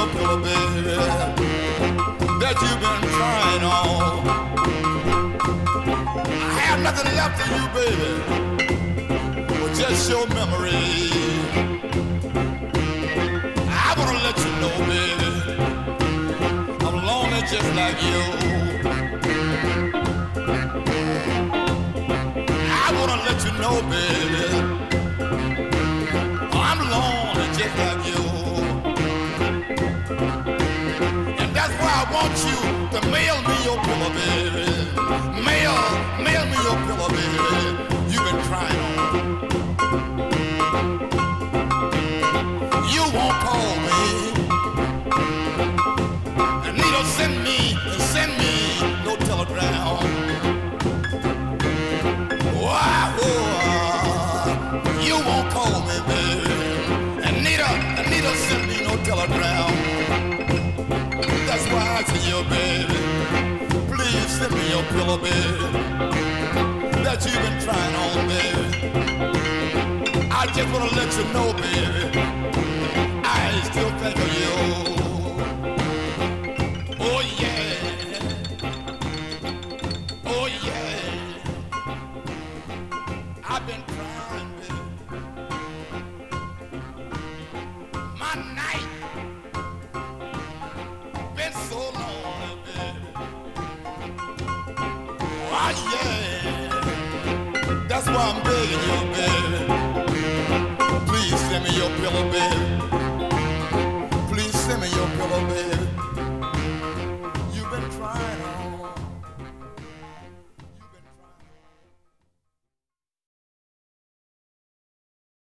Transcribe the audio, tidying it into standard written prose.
your pillow, baby, that you've been crying on. I have nothing left for you, baby, but just your memory. I wanna let you know, baby, I'm lonely just like you. I wanna let you know, baby, I'm lonely just like you. And that's why I want you to mail me your pillow, baby. Mail me your pillow, baby. You've been crying on. You won't call me. And neither send me no telegram. Wow, you won't call me, baby. And neither send me no telegram. That's why I tell you, baby, please send me your pillow, baby, that you've been trying on, baby. I just wanna let you know, baby, I still think of you. Oh yeah, oh yeah. I've been crying, baby. My night been so long, baby. Oh yeah. That's why I'm begging you, baby. Please send me your pillow, baby.